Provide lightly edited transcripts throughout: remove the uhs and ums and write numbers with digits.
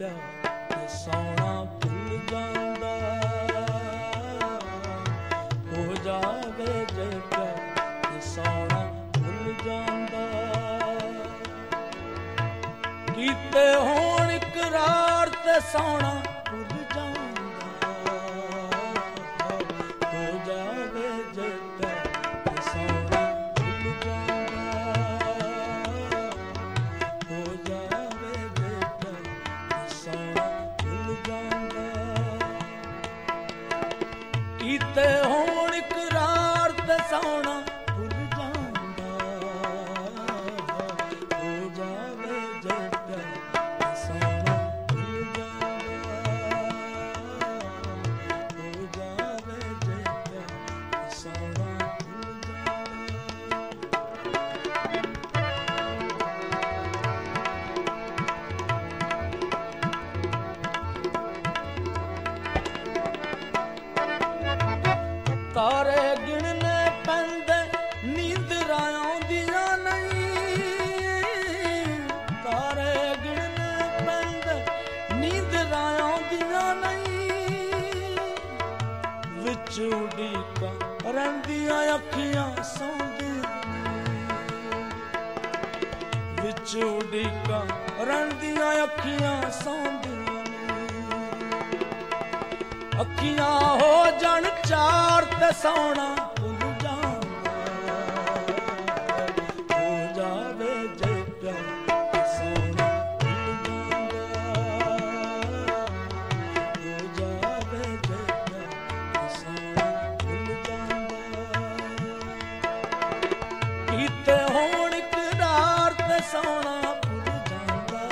प्यार ते सौना भुल जांदा, हो जावे जे प्यार ते सौना भुल जांदा। कीते होण इकरार ते सौना भुल जांदा, हो जावे जे प्यार ते सौना भुल जांदा, हो जावे जे प्यार ते सौना भुल जांदा। कीते होण इकरार ते सौना भुल जांदा, हो जावे जे प्यार ते सौना भुल जांदा, हो जावे जे प्यार ते सौना भुल जांदा। तारे गिणने पैंदे नींदरां आउंदियां नहीं, तारे गिणने पैंदे नींदरां आउंदियां नहीं। विच उड़ीकां रहिंदियां अखियां सौंदियां नहीं, विच उड़ीकां रहिंदियां अखियां सौंदियां नहीं। अखियां हो जाण चार ते सौना भुल जांदा, हो जावे जे प्यार ते सौना भुल जांदा, हो जावे जे प्यार ते सौना भुल जांदा। कीते होण इकरार ते सौना भुल जांदा,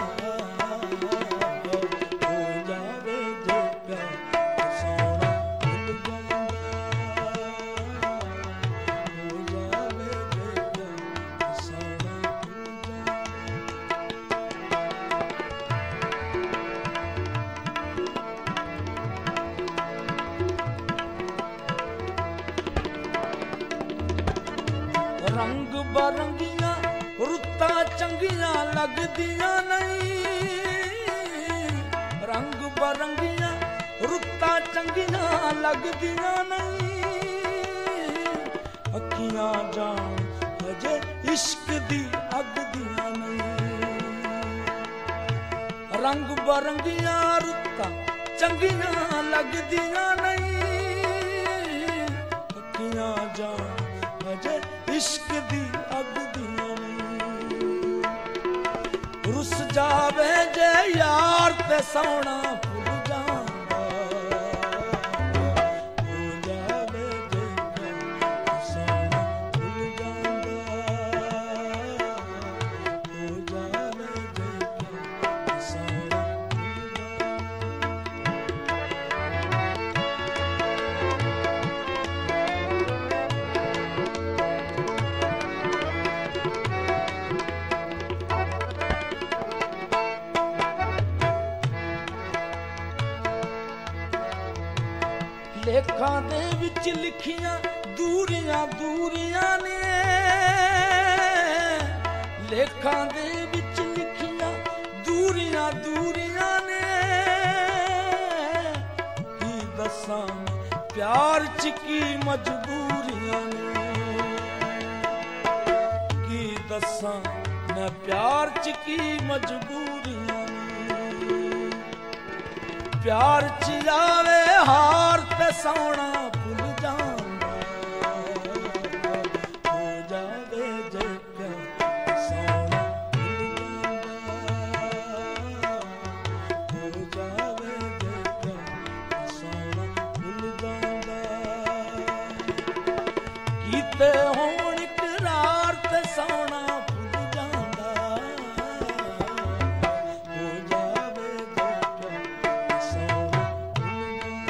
हो जावे जे प्यार ते सौना भुल जांदा, हो जावे जे प्यार ते सौना भुल जांदा। रंग बरंगियां रुत्तां चंगियां लगदियां नहीं, रंग बरंगियां रुत्तां चंगियां लगदियां नहीं। अखियां जान अजे इश्क दी अग दियां नहीं, रंग बरंगियां रुत्तां चंगियां लगदियां नहीं। अखियां जान अजे इश्क दी अग दियां नहीं। रुस जावे जे यार ते सौना भुल जांदा, हो जावे जे प्यार ते सौना भुल जांदा, हो जावे जे प्यार ते सौना भुल लेखां दे विच लिखियां दूरियां दूरियां ने, लेखां दे विच लिखियां दूरियां दूरियां ने। की दसां प्यार च की मजबूरियां ने, की दसां मैं प्यार च की मजबूरियां ने। प्यार च आवे हार ते सौना भुल जांदा, हो जावे जे प्यार ते सौना भुल जांदा, हो जावे जे प्यार ते सौना भुल जांदा। कीते होण इकरार ते सौना भुल जांदा, हो जावे जे प्यार ते सौना भुल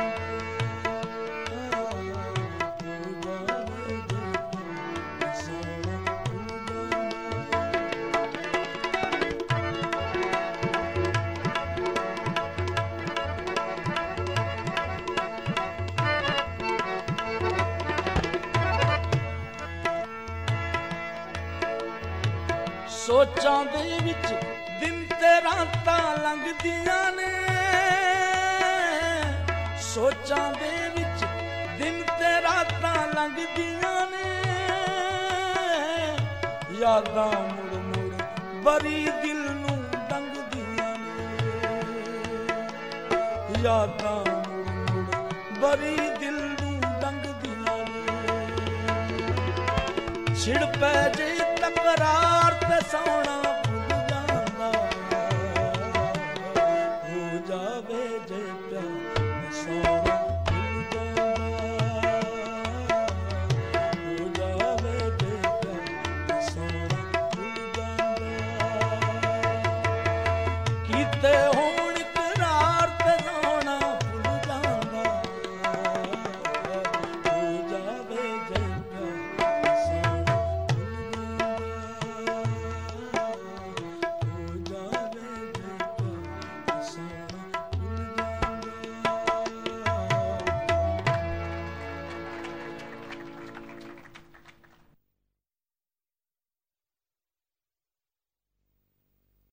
जांदा, हो जावे जे प्यार ते सौना भुल जांदा। सोचां दे विच दिन ते ਰਾਤਾਂ ਲੰਘਦੀਆਂ ਨੇ, ਸੋਚਾਂ ਦੇ ਵਿੱਚ ਦਿਨ ਤੇ ਰਾਤਾਂ ਲੰਘਦੀਆਂ ਨੇ, ਯਾਦਾਂ ਮੁੜ ਮੁੜ ਬਰੀ ਦਿਲ ਨੂੰ ਡੰਗਦੀਆਂ ਨੇ, ਯਾਦਾਂ ਮੁੜ ਮੁੜ ਬਰੀ ਦਿਲ ਨੂੰ ਡੰਗਦੀਆਂ ਨੇ। ਛਿੜ ਪੈ ਜੇ ਤਕਰਾਰ ਤੇ ਸੌਣਾ ਭੁੱਲ ਜਾਂਦਾ, ਹੋ ਜਾਵੇ ਜੇ ਪਿਆਰ ਸੌਣਾ